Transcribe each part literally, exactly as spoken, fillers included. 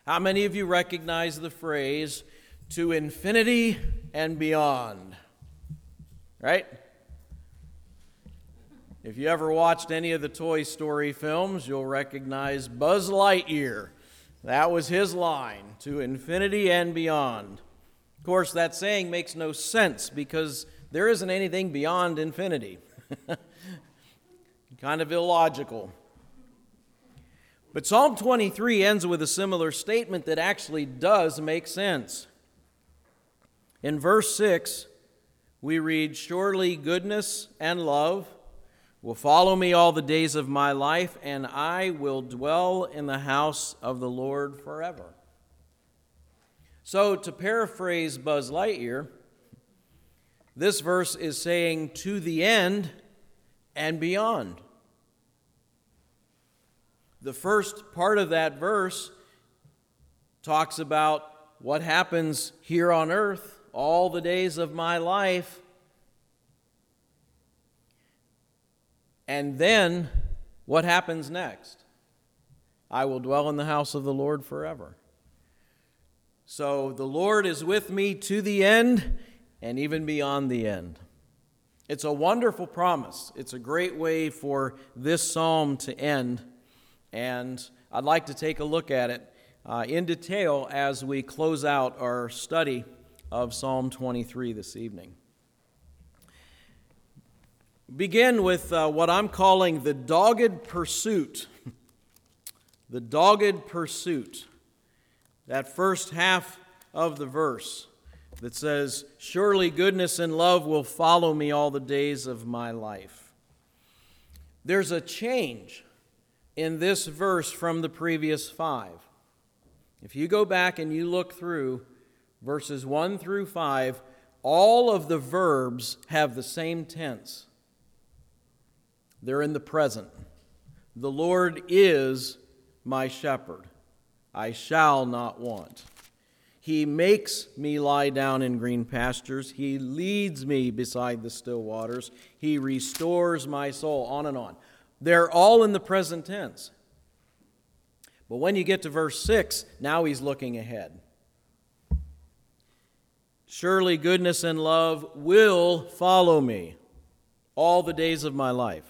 How many of you recognize the phrase, to infinity and beyond? Right? If you ever watched any of the Toy Story films, you'll recognize Buzz Lightyear. That was his line, to infinity and beyond. Of course, that saying makes no sense because there isn't anything beyond infinity. Kind of illogical. But Psalm twenty-three ends with a similar statement that actually does make sense. In verse six, we read, "Surely goodness and love will follow me all the days of my life, and I will dwell in the house of the Lord forever." So, to paraphrase Buzz Lightyear, this verse is saying to the end and beyond. The first part of that verse talks about what happens here on earth all the days of my life. And then what happens next? I will dwell in the house of the Lord forever. So the Lord is with me to the end and even beyond the end. It's a wonderful promise. It's a great way for this psalm to end. And I'd like to take a look at it uh, in detail as we close out our study of Psalm twenty-three this evening. Begin with uh, what I'm calling the dogged pursuit. The dogged pursuit. That first half of the verse that says, "Surely goodness and love will follow me all the days of my life." There's a change in this verse from the previous five. If you go back and you look through verses one through five, all of the verbs have the same tense. They're in the present. The Lord is my shepherd. I shall not want. He makes me lie down in green pastures. He leads me beside the still waters. He restores my soul, on and on. They're all in the present tense. But when you get to verse six, now he's looking ahead. Surely goodness and love will follow me all the days of my life.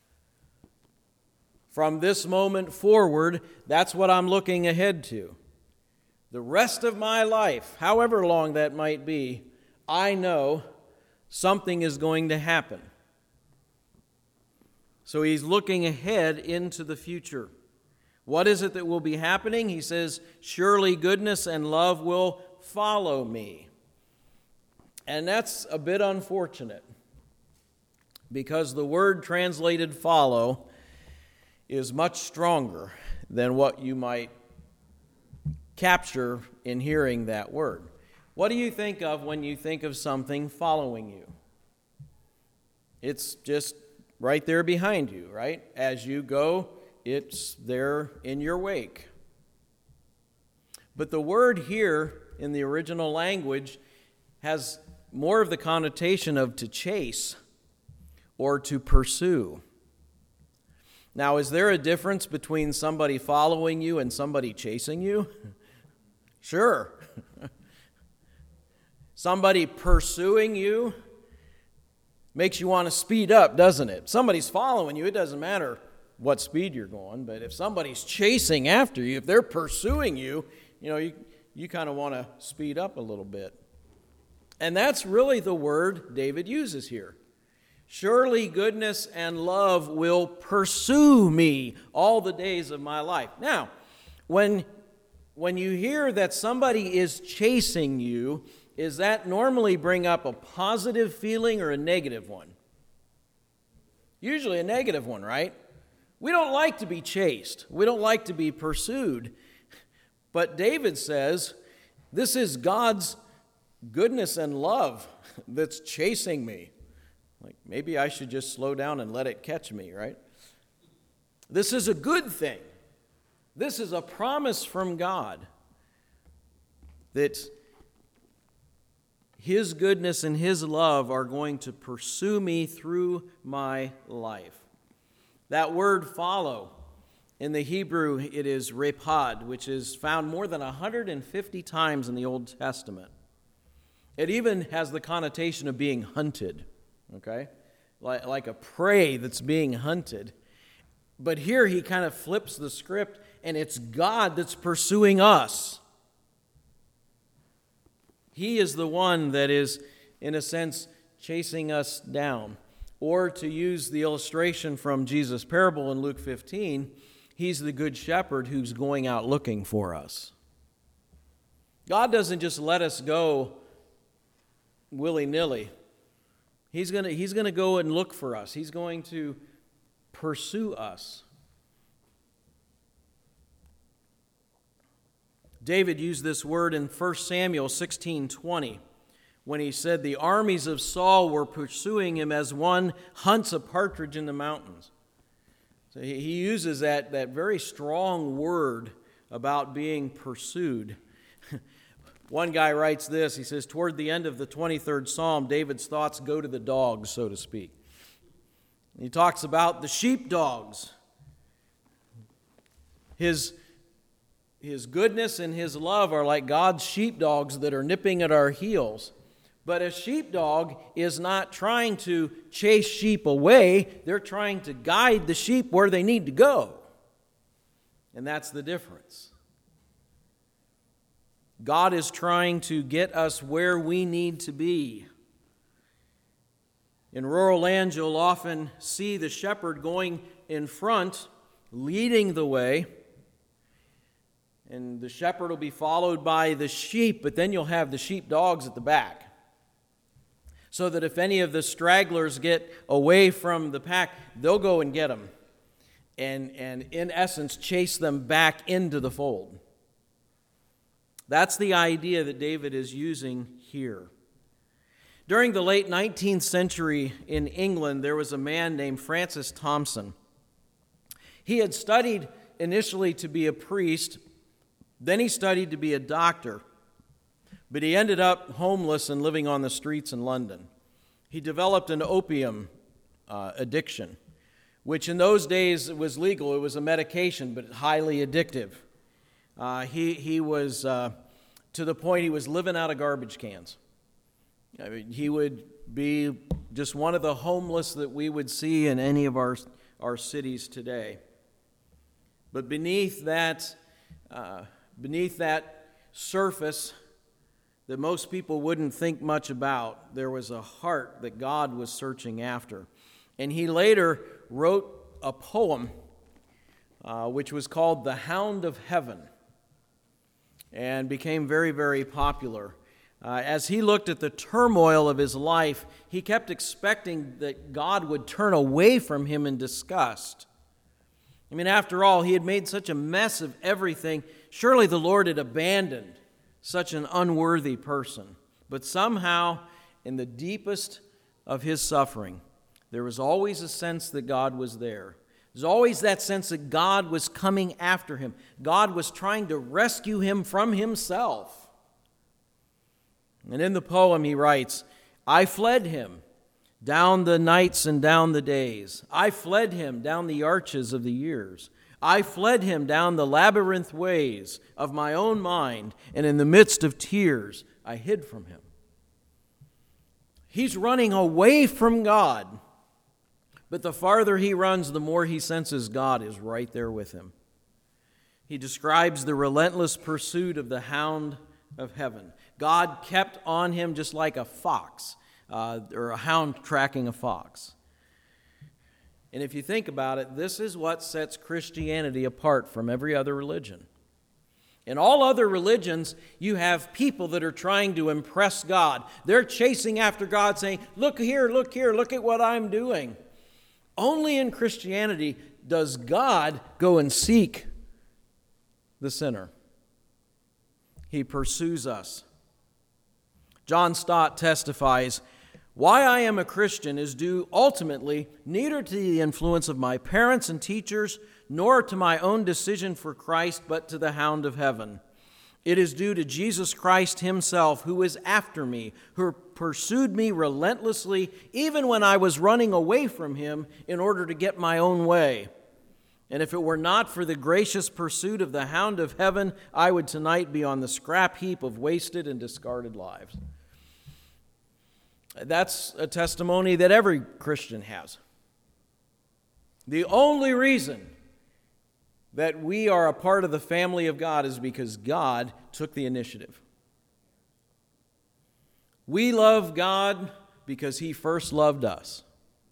From this moment forward, that's what I'm looking ahead to. The rest of my life, however long that might be, I know something is going to happen. So he's looking ahead into the future. What is it that will be happening? He says, surely goodness and love will follow me. And that's a bit unfortunate because the word translated follow is much stronger than what you might capture in hearing that word. What do you think of when you think of something following you? It's just right there behind you, right? As you go, it's there in your wake. But the word here in the original language has more of the connotation of to chase or to pursue. Now, is there a difference between somebody following you and somebody chasing you? Sure. Somebody pursuing you makes you want to speed up, doesn't it? Somebody's following you, it doesn't matter what speed you're going, but if somebody's chasing after you, if they're pursuing you, you know, you, you kind of want to speed up a little bit. And that's really the word David uses here. Surely goodness and love will pursue me all the days of my life. Now, when, when you hear that somebody is chasing you, does that normally bring up a positive feeling or a negative one? Usually a negative one, right? We don't like to be chased. We don't like to be pursued. But David says, this is God's goodness and love that's chasing me. Like, maybe I should just slow down and let it catch me, right? This is a good thing. This is a promise from God that His goodness and His love are going to pursue me through my life. That word follow In the Hebrew, it is repad, which is found more than one hundred fifty times in the Old Testament. It even has the connotation of being hunted, okay? Like, like a prey that's being hunted. But here he kind of flips the script, and it's God that's pursuing us. He is the one that is, in a sense, chasing us down. Or to use the illustration from Jesus' parable in Luke fifteen, he's the good shepherd who's going out looking for us. God doesn't just let us go willy-nilly. He's going to, he's going to go and look for us. He's going to pursue us. David used this word in First Samuel sixteen twenty when he said the armies of Saul were pursuing him as one hunts a partridge in the mountains. So he uses that, that very strong word about being pursued. One guy writes this, he says, toward the end of the twenty-third Psalm, David's thoughts go to the dogs, so to speak. He talks about the sheepdogs. His, his goodness and his love are like God's sheepdogs that are nipping at our heels. But a sheepdog is not trying to chase sheep away. They're trying to guide the sheep where they need to go. And that's the difference. God is trying to get us where we need to be. In rural land, you'll often see the shepherd going in front, leading the way. And the shepherd will be followed by the sheep, but then you'll have the sheepdogs at the back. So that if any of the stragglers get away from the pack, they'll go and get them. And, and in essence, chase them back into the fold. That's the idea that David is using here. During the late nineteenth century in England, there was a man named Francis Thompson. He had studied initially to be a priest, then he studied to be a doctor, but he ended up homeless and living on the streets in London. He developed an opium uh, addiction, which in those days was legal. It was a medication, but highly addictive. Uh, he, he was, uh, to the point he was living out of garbage cans. I mean, he would be just one of the homeless that we would see in any of our, our cities today. But beneath that, uh, beneath that surface that most people wouldn't think much about, there was a heart that God was searching after. And he later wrote a poem uh, which was called The Hound of Heaven, and became very, very popular. Uh, as he looked at the turmoil of his life, he kept expecting that God would turn away from him in disgust. I mean, after all, he had made such a mess of everything. Surely the Lord had abandoned such an unworthy person. But somehow, in the deepest of his suffering, there was always a sense that God was there. There's always that sense that God was coming after him. God was trying to rescue him from himself. And in the poem he writes, I fled him down the nights and down the days. I fled him down the arches of the years. I fled him down the labyrinth ways of my own mind, and in the midst of tears, I hid from him. He's running away from God. But the farther he runs, the more he senses God is right there with him. He describes the relentless pursuit of the hound of heaven. God kept on him just like a fox, uh, or a hound tracking a fox. And if you think about it, this is what sets Christianity apart from every other religion. In all other religions, you have people that are trying to impress God. They're chasing after God, saying, look here, look here, look at what I'm doing. Only in Christianity does God go and seek the sinner. He pursues us. John Stott testifies, why I am a Christian is due ultimately neither to the influence of my parents and teachers, nor to my own decision for Christ, but to the hound of heaven. It is due to Jesus Christ himself, who is after me, who pursued me relentlessly, even when I was running away from him in order to get my own way. And if it were not for the gracious pursuit of the hound of heaven, I would tonight be on the scrap heap of wasted and discarded lives. That's a testimony that every Christian has. The only reason that we are a part of the family of God is because God took the initiative. We love God because He first loved us.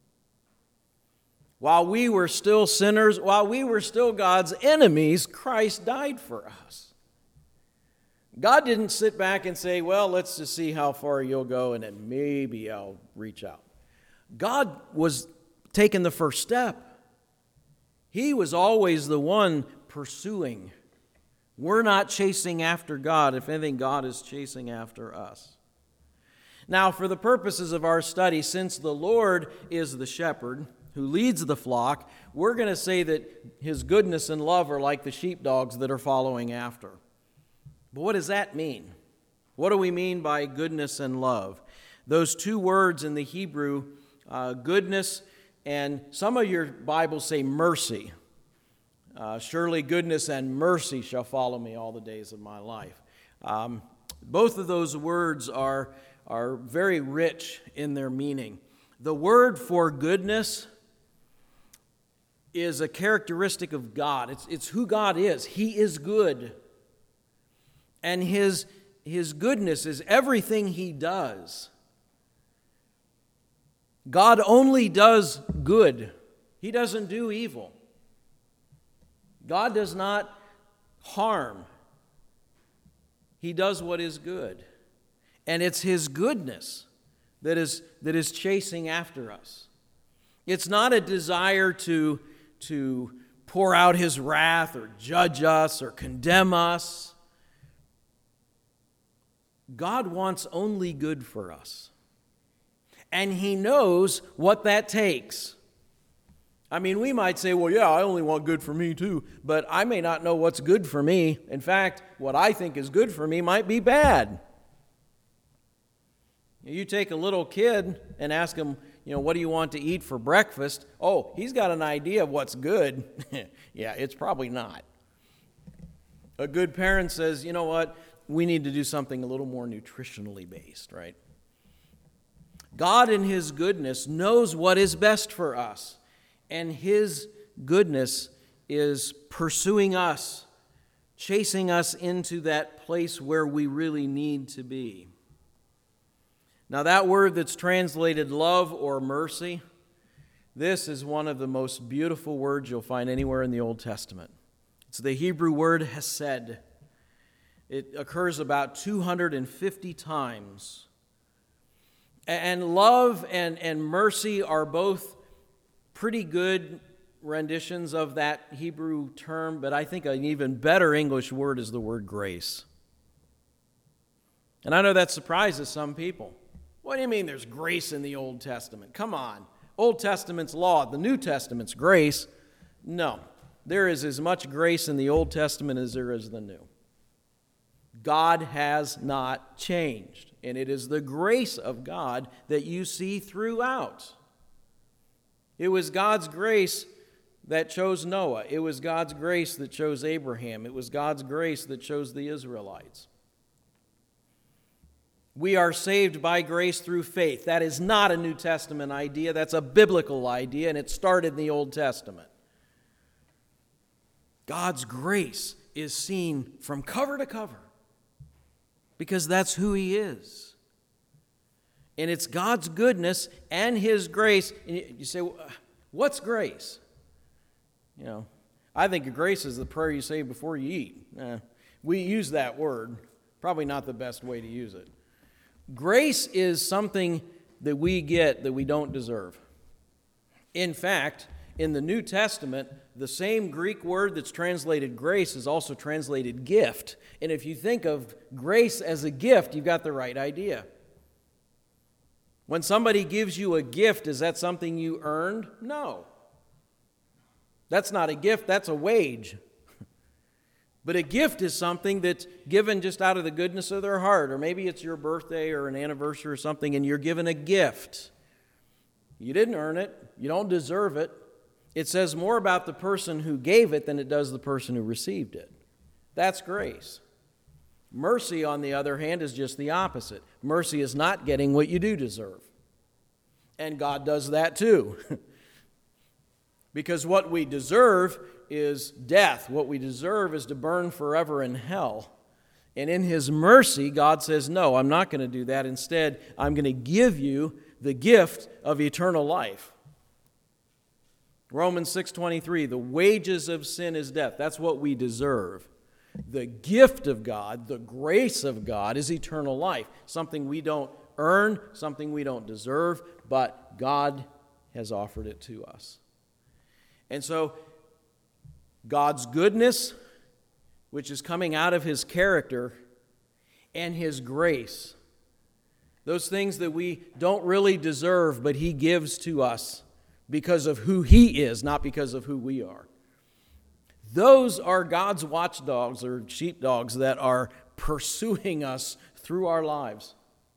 While we were still sinners, while we were still God's enemies, Christ died for us. God didn't sit back and say, well, let's just see how far you'll go and then maybe I'll reach out. God was taking the first step. He was always the one pursuing. We're not chasing after God. If anything, God is chasing after us. Now, for the purposes of our study, since the Lord is the shepherd who leads the flock, we're going to say that His goodness and love are like the sheepdogs that are following after. But what does that mean? What do we mean by goodness and love? Those two words in the Hebrew, uh, goodness, and some of your Bibles say mercy. Uh, Surely goodness and mercy shall follow me all the days of my life. Um, both of those words are, are very rich in their meaning. The word for goodness is a characteristic of God. It's, it's who God is. He is good. And his, his goodness is everything He does. God only does good. He doesn't do evil. God does not harm. He does what is good. And it's His goodness that is, that is chasing after us. It's not a desire to to pour out His wrath or judge us or condemn us. God wants only good for us. And He knows what that takes. I mean, we might say, well, yeah, I only want good for me too, but I may not know what's good for me. In fact, what I think is good for me might be bad. You take a little kid and ask him, you know, what do you want to eat for breakfast? Oh, he's got an idea of what's good. Yeah, it's probably not. A good parent says, you know what, we need to do something a little more nutritionally based, right? God in His goodness knows what is best for us, and His goodness is pursuing us, chasing us into that place where we really need to be. Now, that word that's translated love or mercy, this is one of the most beautiful words you'll find anywhere in the Old Testament. It's the Hebrew word hesed. It occurs about two hundred fifty times. And love and, and mercy are both pretty good renditions of that Hebrew term, but I think an even better English word is the word grace. And I know that surprises some people. What do you mean there's grace in the Old Testament? Come on. Old Testament's law, the New Testament's grace. No. There is as much grace in the Old Testament as there is the New. God has not changed, and it is the grace of God that you see throughout. It was God's grace that chose Noah. It was God's grace that chose Abraham. It was God's grace that chose the Israelites. We are saved by grace through faith. That is not a New Testament idea. That's a biblical idea, and it started in the Old Testament. God's grace is seen from cover to cover because that's who He is. And it's God's goodness and His grace. And you say, what's grace? You know, I think grace is the prayer you say before you eat. Eh, we use that word. Probably not the best way to use it. Grace is something that we get that we don't deserve. In fact, in the New Testament, the same Greek word that's translated grace is also translated gift. And if you think of grace as a gift, you've got the right idea. When somebody gives you a gift, is that something you earned? No. That's not a gift, that's a wage. But a gift is something that's given just out of the goodness of their heart, or maybe it's your birthday or an anniversary or something, and you're given a gift. You didn't earn it. You don't deserve it. It says more about the person who gave it than it does the person who received it. That's grace. Mercy, on the other hand, is just the opposite. Mercy is not getting what you do deserve. And God does that too. Because what we deserve is death. What we deserve is to burn forever in hell. And in His mercy, God says, no, I'm not going to do that. Instead, I'm going to give you the gift of eternal life. Romans six twenty-three, the wages of sin is death. That's what we deserve. The gift of God, the grace of God, is eternal life. Something we don't earn, something we don't deserve, but God has offered it to us. And so, God's goodness, which is coming out of His character, and His grace, those things that we don't really deserve, but He gives to us because of who He is, not because of who we are. Those are God's watchdogs or sheepdogs that are pursuing us through our lives.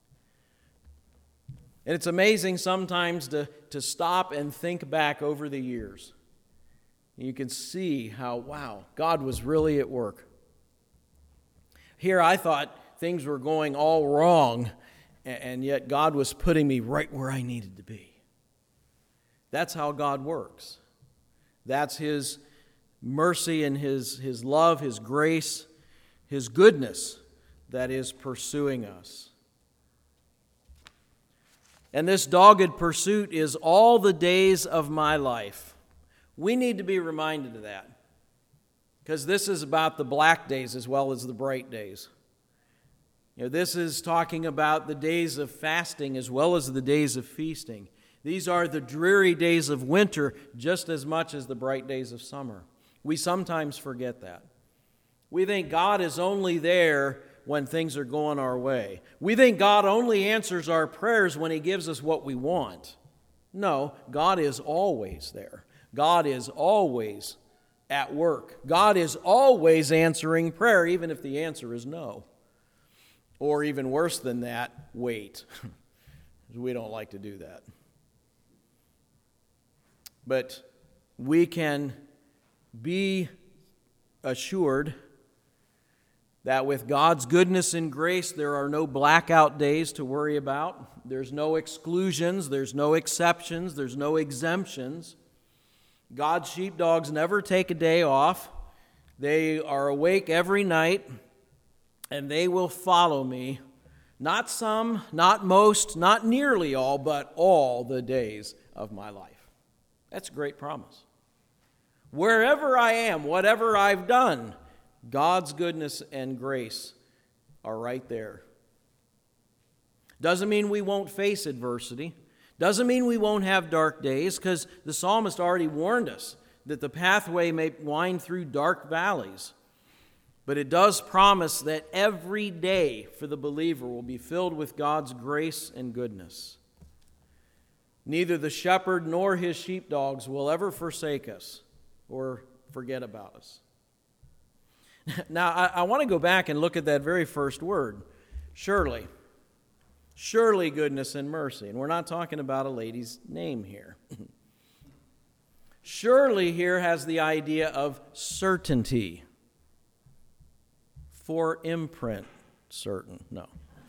And it's amazing sometimes to, to stop and think back over the years. You can see how, wow, God was really at work. Here I thought things were going all wrong, and yet God was putting me right where I needed to be. That's how God works. That's His mercy and His, His love, His grace, His goodness that is pursuing us. And this dogged pursuit is all the days of my life. We need to be reminded of that, because this is about the black days as well as the bright days. You know, this is talking about the days of fasting as well as the days of feasting. These are the dreary days of winter just as much as the bright days of summer. We sometimes forget that. We think God is only there when things are going our way. We think God only answers our prayers when He gives us what we want. No, God is always there. God is always at work. God is always answering prayer, even if the answer is no. Or even worse than that, wait. We don't like to do that. But we can be assured that with God's goodness and grace, there are no blackout days to worry about. There's no exclusions, there's no exceptions, there's no exemptions. God's sheepdogs never take a day off. They are awake every night, and they will follow me. Not some, not most, not nearly all, but all the days of my life. That's a great promise. Wherever I am, whatever I've done, God's goodness and grace are right there. Doesn't mean we won't face adversity. Doesn't mean we won't have dark days, because the psalmist already warned us that the pathway may wind through dark valleys. But it does promise that every day for the believer will be filled with God's grace and goodness. Neither the shepherd nor his sheepdogs will ever forsake us or forget about us. Now, I, I want to go back and look at that very first word, surely. Surely goodness and mercy. And we're not talking about a lady's name here. Surely here has the idea of certainty. For imprint, certain. No.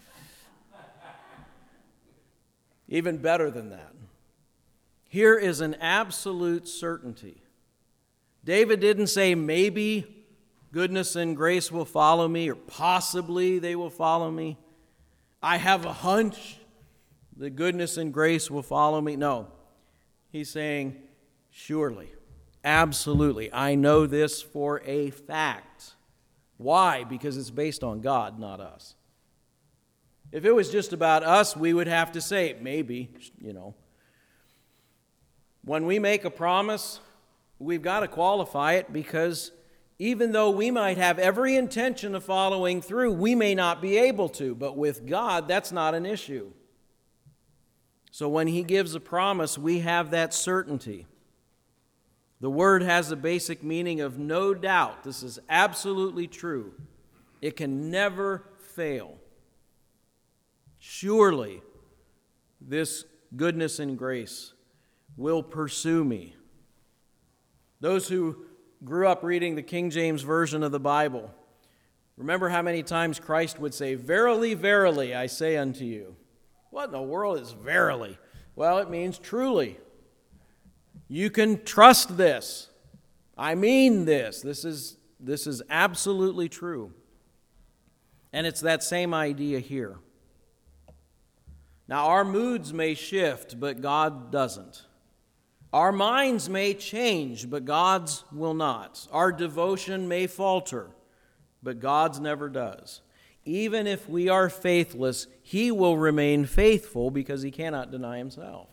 Even better than that. Here is an absolute certainty. David didn't say maybe goodness and grace will follow me, or possibly they will follow me. I have a hunch that goodness and grace will follow me. No. He's saying, surely, absolutely. I know this for a fact. Why? Because it's based on God, not us. If it was just about us, we would have to say, maybe, you know. When we make a promise, we've got to qualify it, because even though we might have every intention of following through, we may not be able to. But with God, that's not an issue. So when He gives a promise, we have that certainty. The word has a basic meaning of no doubt. This is absolutely true. It can never fail. Surely, this goodness and grace will pursue me. Those who grew up reading the King James Version of the Bible, remember how many times Christ would say, "Verily, verily, I say unto you." What in the world is verily? Well, it means truly. You can trust this. I mean this. This is, this is absolutely true. And it's that same idea here. Now, our moods may shift, but God doesn't. Our minds may change, but God's will not. Our devotion may falter, but God's never does. Even if we are faithless, He will remain faithful because He cannot deny Himself.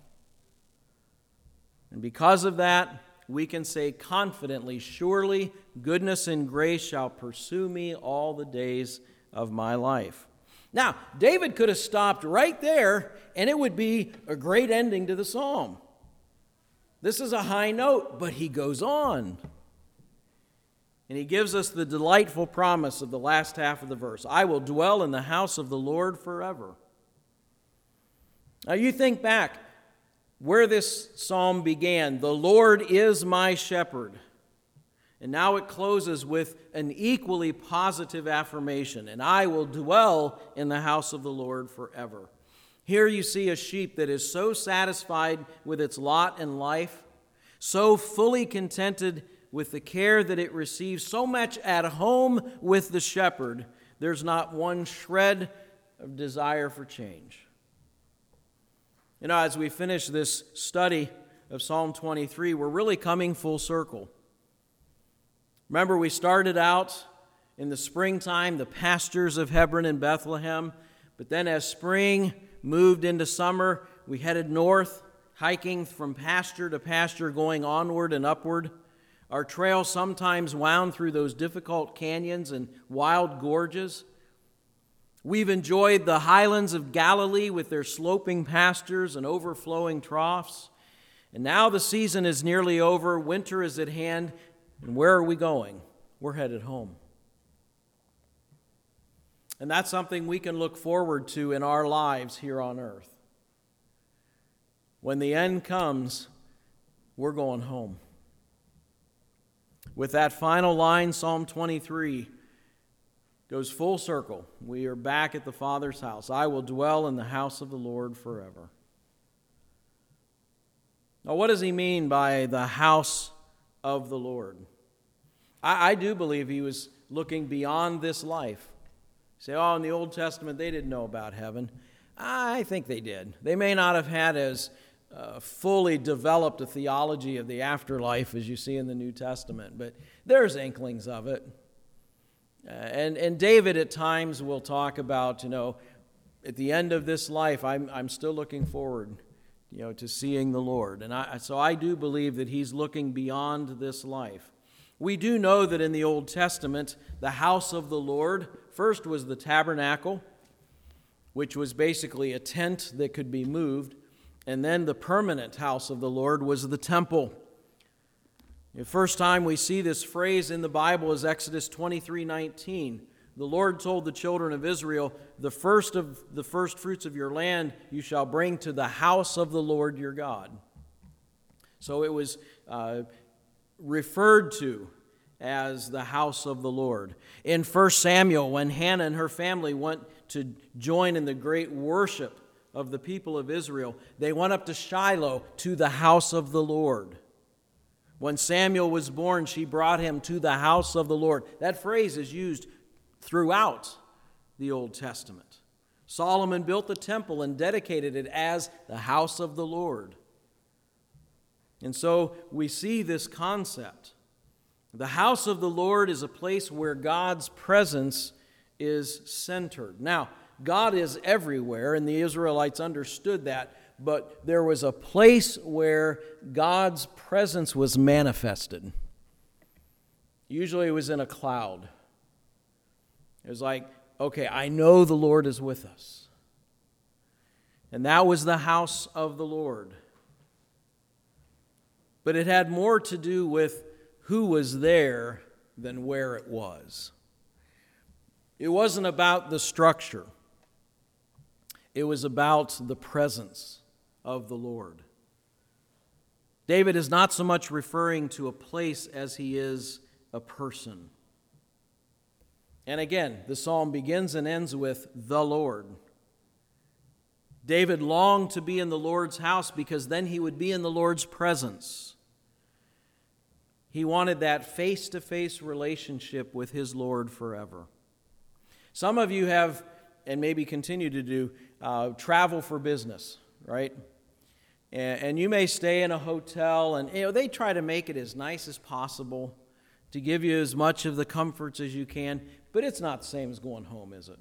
And because of that, we can say confidently, "Surely goodness and grace shall pursue me all the days of my life." Now, David could have stopped right there, and it would be a great ending to the psalm. This is a high note, but he goes on. And he gives us the delightful promise of the last half of the verse. "I will dwell in the house of the Lord forever." Now you think back where this psalm began. "The Lord is my shepherd." And now it closes with an equally positive affirmation. "And I will dwell in the house of the Lord forever." Here you see a sheep that is so satisfied with its lot in life, so fully contented with the care that it receives, so much at home with the shepherd, there's not one shred of desire for change. You know, as we finish this study of Psalm twenty-three, we're really coming full circle. Remember, we started out in the springtime, the pastures of Hebron and Bethlehem, but then as spring moved into summer, we headed north, hiking from pasture to pasture, going onward and upward. Our trail sometimes wound through those difficult canyons and wild gorges. We've enjoyed the highlands of Galilee with their sloping pastures and overflowing troughs. And now the season is nearly over, winter is at hand, and where are we going? We're headed home. And that's something we can look forward to in our lives here on earth. When the end comes, we're going home. With that final line, Psalm twenty-three goes full circle. We are back at the Father's house. "I will dwell in the house of the Lord forever." Now, what does he mean by the house of the Lord? I, I do believe he was looking beyond this life. Say, "Oh, in the Old Testament, they didn't know about heaven." I think they did. They may not have had as uh, fully developed a theology of the afterlife as you see in the New Testament, but there's inklings of it. Uh, and, and David at times will talk about, you know, at the end of this life, I'm, I'm still looking forward, you know, to seeing the Lord. And I, so I do believe that he's looking beyond this life. We do know that in the Old Testament, the house of the Lord first was the tabernacle, which was basically a tent that could be moved. And then the permanent house of the Lord was the temple. The first time we see this phrase in the Bible is Exodus twenty-three nineteen. The Lord told the children of Israel, "The first of the first fruits of your land you shall bring to the house of the Lord your God." So it was uh, referred to as the house of the Lord. In First Samuel, when Hannah and her family went to join in the great worship of the people of Israel, they went up to Shiloh to the house of the Lord. When Samuel was born, she brought him to the house of the Lord. That phrase is used throughout the Old Testament. Solomon built the temple and dedicated it as the house of the Lord. And so we see this concept. The house of the Lord is a place where God's presence is centered. Now, God is everywhere, and the Israelites understood that, but there was a place where God's presence was manifested. Usually it was in a cloud. It was like, okay, I know the Lord is with us. And that was the house of the Lord. But it had more to do with who was there than where it was. It wasn't about the structure. It was about the presence of the Lord. David is not so much referring to a place as he is a person. And again, the psalm begins and ends with the Lord. David longed to be in the Lord's house because then he would be in the Lord's presence. He wanted that face-to-face relationship with his Lord forever. Some of you have, and maybe continue to do, uh, travel for business, right? And, and you may stay in a hotel, and you know they try to make it as nice as possible to give you as much of the comforts as you can, but it's not the same as going home, is it?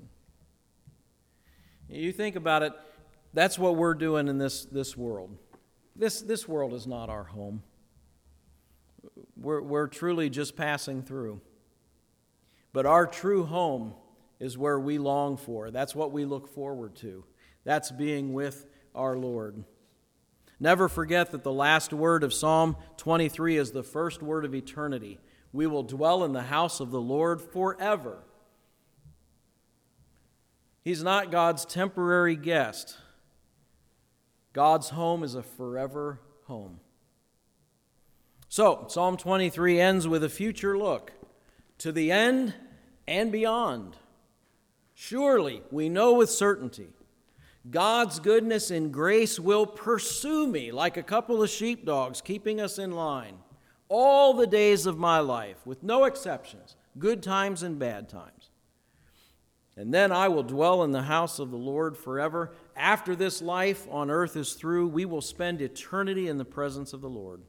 You think about it, that's what we're doing in this, this world. This, this world is not our home. We're, we're truly just passing through. But our true home is where we long for. That's what we look forward to. That's being with our Lord. Never forget that the last word of Psalm twenty-three is the first word of eternity. We will dwell in the house of the Lord forever. He's not God's temporary guest. God's home is a forever home. So, Psalm twenty-three ends with a future look to the end and beyond. Surely, we know with certainty, God's goodness and grace will pursue me like a couple of sheepdogs, keeping us in line all the days of my life, with no exceptions, good times and bad times. And then I will dwell in the house of the Lord forever. After this life on earth is through, we will spend eternity in the presence of the Lord.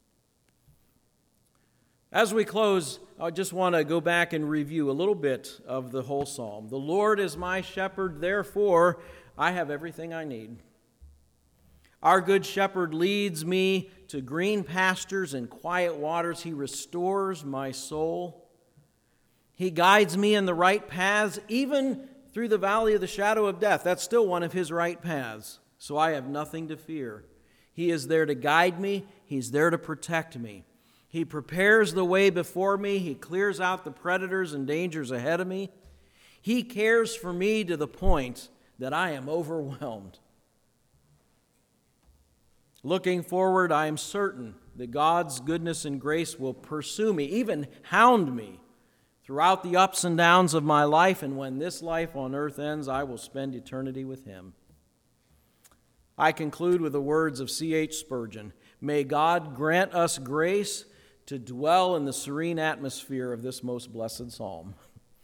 As we close, I just want to go back and review a little bit of the whole psalm. The Lord is my shepherd, therefore I have everything I need. Our good shepherd leads me to green pastures and quiet waters. He restores my soul. He guides me in the right paths, even through the valley of the shadow of death. That's still one of his right paths, so I have nothing to fear. He is there to guide me. He's there to protect me. He prepares the way before me. He clears out the predators and dangers ahead of me. He cares for me to the point that I am overwhelmed. Looking forward, I am certain that God's goodness and grace will pursue me, even hound me, throughout the ups and downs of my life, and when this life on earth ends, I will spend eternity with Him. I conclude with the words of C H Spurgeon. May God grant us grace to dwell in the serene atmosphere of this most blessed psalm.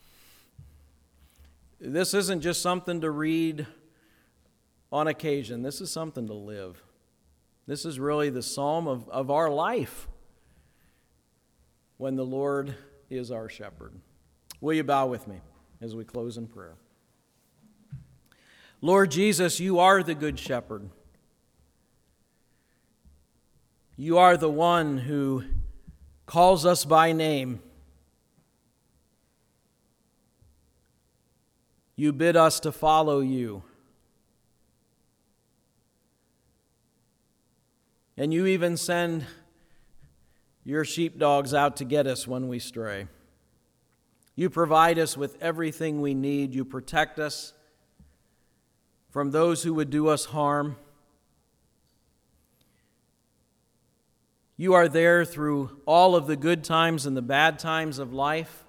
This isn't just something to read on occasion. This is something to live. This is really the psalm of, of our life when the Lord is our shepherd. Will you bow with me as we close in prayer? Lord Jesus, you are the good shepherd. You are the one who calls us by name. You bid us to follow you. And you even send your sheepdogs out to get us when we stray. You provide us with everything we need. You protect us from those who would do us harm. You are there through all of the good times and the bad times of life.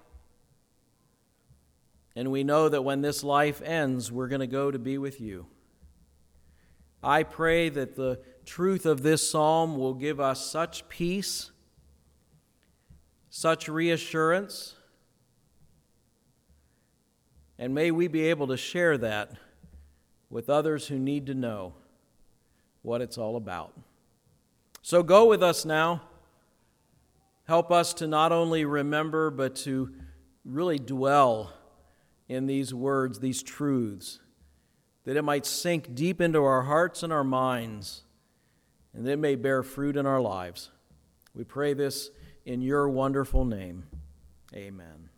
And we know that when this life ends, we're going to go to be with you. I pray that the truth of this psalm will give us such peace, such reassurance, and may we be able to share that with others who need to know what it's all about. So go with us now. Help us to not only remember, but to really dwell in these words, these truths, that it might sink deep into our hearts and our minds, and that it may bear fruit in our lives. We pray this in your wonderful name. Amen.